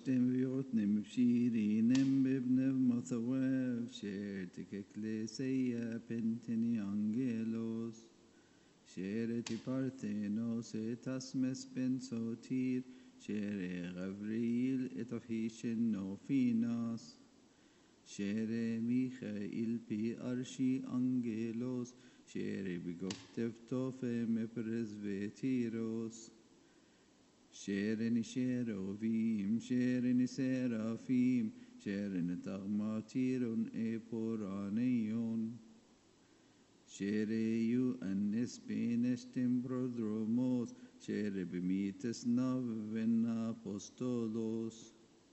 Shtemiotnim Shirinim Bibnev Mothawev Shertik Ecclesia Pentini Angelos Shereti Parthenos Etasmes Ben Sotir Shere Gavril Etahishin Nofinas Shere Michael Pi Arshi Angelos Shere Bigoftev Tofe Mepresvetiros Shereni Sherovim, Shereni Serafim, Shereni Tagmatiron Eporaneon, Shereyu Anespenestim Prodromos, Sherebimites Naven Apostolos,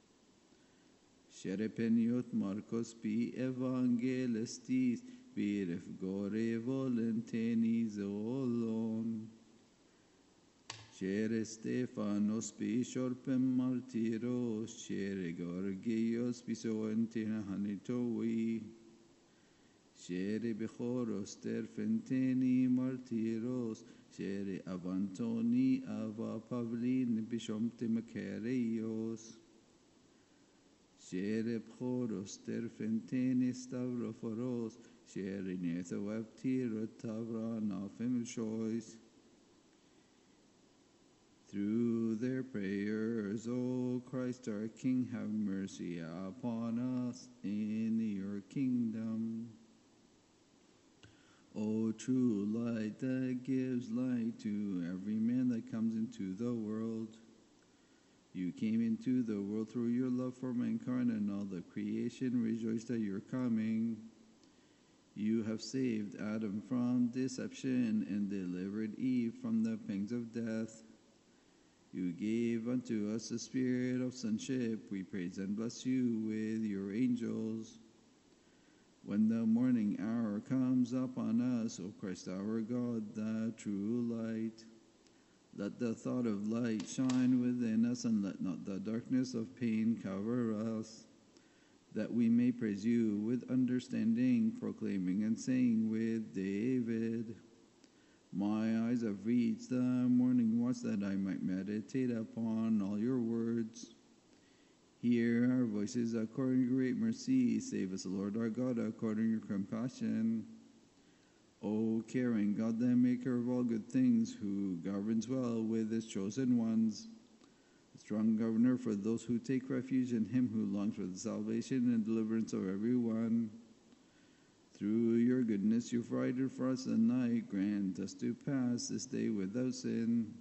Sherepeniot Marcos Pi Evangelistis, Biref Gore Volenteni Zolon. Shere Stefanos Bishorpem Martiros, Shere Gorgios Bisoentina Hanitoi, Shere Bechoros Terfenteni Martiros, Shere Avantoni Ava Pavlin Bishomte Macareios, Shere Bechoros Terfenteni Stavroforos, Shere Nethoaptiro Tavra Nafim Shois. Through their prayers, O Christ our King, have mercy upon us in your kingdom. O true light that gives light to every man that comes into the world. You came into the world through your love for mankind, and all the creation rejoiced at your coming. You have saved Adam from deception and delivered Eve from the pangs of death. You gave unto us the spirit of sonship. We praise and bless you with your angels. When the morning hour comes upon us, O Christ our God, the true light, let the thought of light shine within us, and let not the darkness of pain cover us, that we may praise you with understanding, proclaiming and saying with David, my eyes have reached the morning watch, that I might meditate upon all your words. Hear our voices according to great mercy. Save us, Lord our God, according to your compassion. O caring God, the maker of all good things, who governs well with his chosen ones, a strong governor for those who take refuge in him, who longs for the salvation and deliverance of everyone. Through your goodness you provided for us the night. Grant us to pass this day without sin,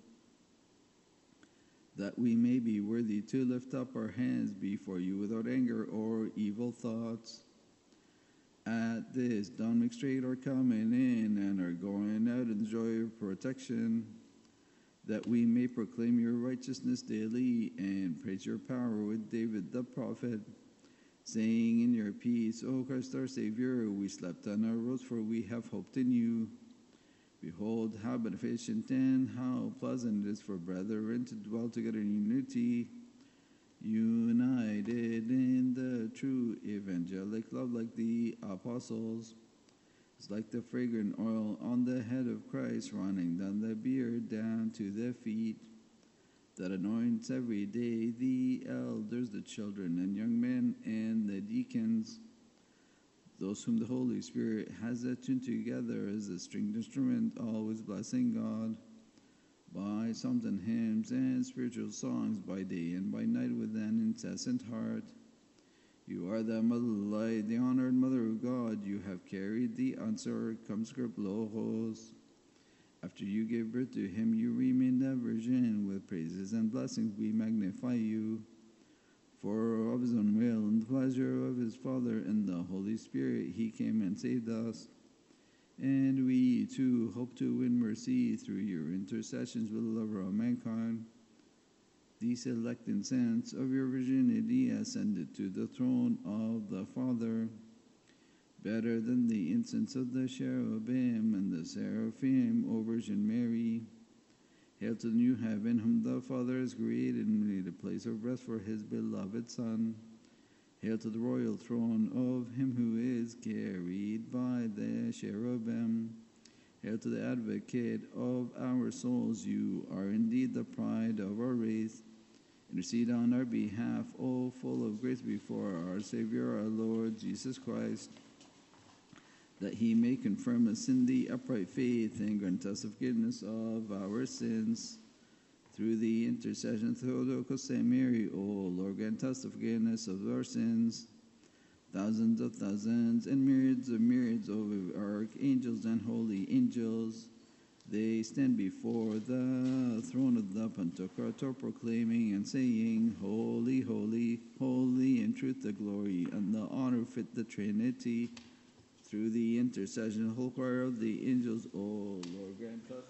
that we may be worthy to lift up our hands before you without anger or evil thoughts. At this dawn make straight our coming in and our going out in the joy of protection, that we may proclaim your righteousness daily and praise your power with David the prophet, saying in your peace, O Christ our Savior, we slept and arose, for we have hoped in you. Behold, how beneficent and how pleasant it is for brethren to dwell together in unity, united in the true evangelic love, like the apostles. It's like the fragrant oil on the head of Christ, running down the beard down to the feet, that anoints every day the elders, the children and young men, and the deacons, those whom the Holy Spirit has attuned together as a stringed instrument, always blessing God by psalms and hymns and spiritual songs, by day and by night with an incessant heart. You are the mother of light, the honored mother of God. You have carried the uncircumscribed Logos. After you gave birth to him, you remained a virgin. With praises and blessings we magnify you. For of his own will and the pleasure of his Father and the Holy Spirit, he came and saved us. And we too hope to win mercy through your intercessions with the lover of mankind. The select incense of your virginity ascended to the throne of the Father, better than the incense of the cherubim and the seraphim, O Virgin Mary. Hail to the new heaven, whom the Father has created and made a place of rest for his beloved Son. Hail to the royal throne of him who is carried by the cherubim. Hail to the advocate of our souls. You are indeed the pride of our race. Intercede on our behalf, O full of grace before our Savior, our Lord Jesus Christ, that he may confirm us in the upright faith and grant us the forgiveness of our sins. Through the intercession of Theotokos and Mary, O Lord, grant us the forgiveness of our sins. Thousands of thousands and myriads of archangels and holy angels, they stand before the throne of the Pantocrator, proclaiming and saying, Holy, holy, holy, in truth the glory and the honor fit the Trinity. Through the intercession of the whole choir of the angels, O Lord, grant us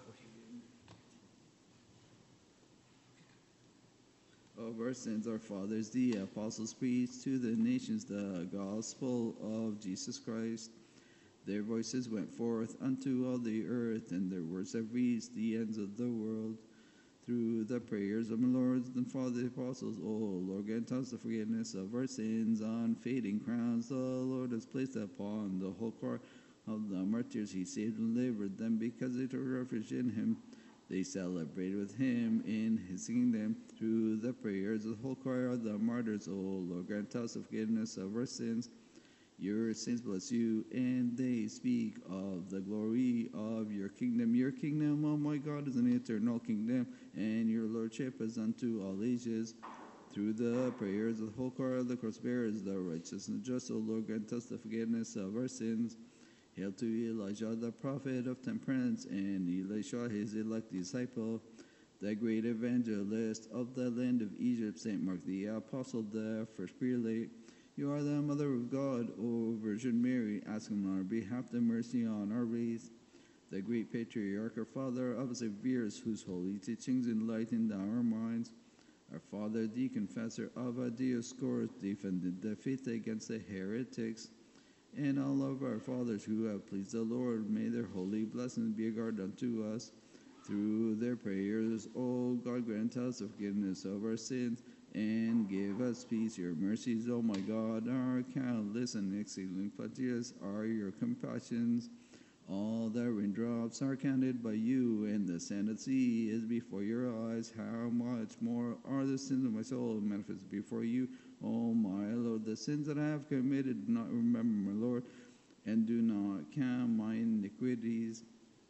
of our sins. Our fathers, the apostles, preached to the nations the gospel of Jesus Christ. Their voices went forth unto all the earth, and their words have reached the ends of the world. Through the prayers of my Lord and Father the apostles, O Lord, grant us the forgiveness of our sins. Unfading crowns the Lord has placed upon the whole choir of the martyrs. He saved and delivered them because they took refuge in him. They celebrated with him in his kingdom. Through the prayers of the whole choir of the martyrs, O Lord, grant us the forgiveness of our sins. Your saints bless you, and they speak of the glory of your kingdom. Your kingdom, oh my God, is an eternal kingdom, and your lordship is unto all ages. Through the prayers of the whole choir of the cross bearers, the righteous and just, O Lord, grant us the forgiveness of our sins. Hail to Elijah, the prophet of temperance, and Elisha, his elect disciple, the great evangelist of the land of Egypt, St. Mark the apostle, the first prelate. You are the Mother of God, O Virgin Mary, asking on our behalf the mercy on our race. The great patriarch, our father of Xavierus, whose holy teachings enlightened our minds. Our father, the confessor of Dioscorus, defended the faith against the heretics. And all of our fathers who have pleased the Lord, may their holy blessings be a guard unto us. Through their prayers, O God, grant us the forgiveness of our sins, and give us peace. Your mercies, O my God, are countless and exceedingly plenteous are your compassions. All the raindrops are counted by you, and the sand of the sea is before your eyes. How much more are the sins of my soul manifest before you, O my Lord? The sins that I have committed do not remember, my Lord, and do not count my iniquities.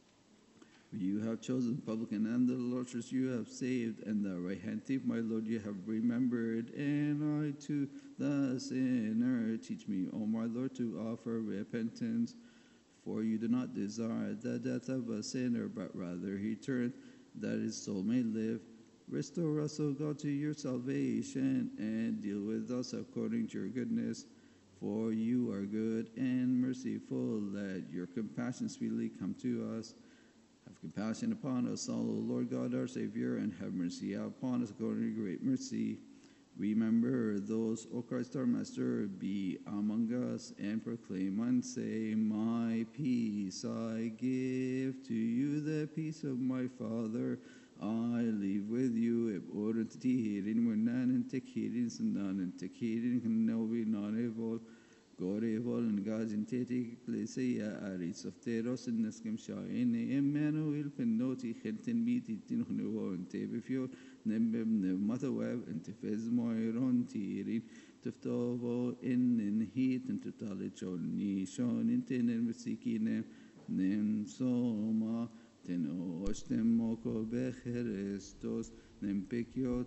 You have chosen the publican and the adulteress you have saved, and the right-hand thief, my Lord, you have remembered. And I to the sinner teach me, O my Lord, to offer repentance. For you do not desire the death of a sinner, but rather he turned that his soul may live. Restore us, O God, to your salvation, and deal with us according to your goodness. For you are good and merciful. Let your compassion speedily come to us. Have compassion upon us, all, O Lord God, our Savior, and have mercy upon us according to your great mercy. Remember those, O Christ our Master, be among us, and proclaim and say, My peace I give to you, the peace of my Father I leave with you. Order to tihirin munan and tekirin sandan and tekirin kanovi non-evol. Gorevol and Gazin Teti Ecclesia Aris of Teros and Neskim Shain, Emmanuel Penoti, Henton Miti, Tinhuno, and Tebefio, Nembem, Nemataweb, and Tefez Moiron Tirin, Teftovo, in heat, and Totalichon, Nishon, in Ten and Vesikine, Nem Soma, Tenostem Moko Becherestos, Nempekiot.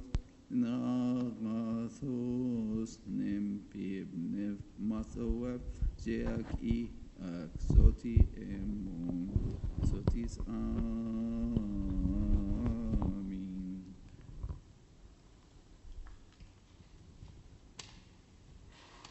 Nagmathos nempib nev mathoweb jeak I axoti emon sotis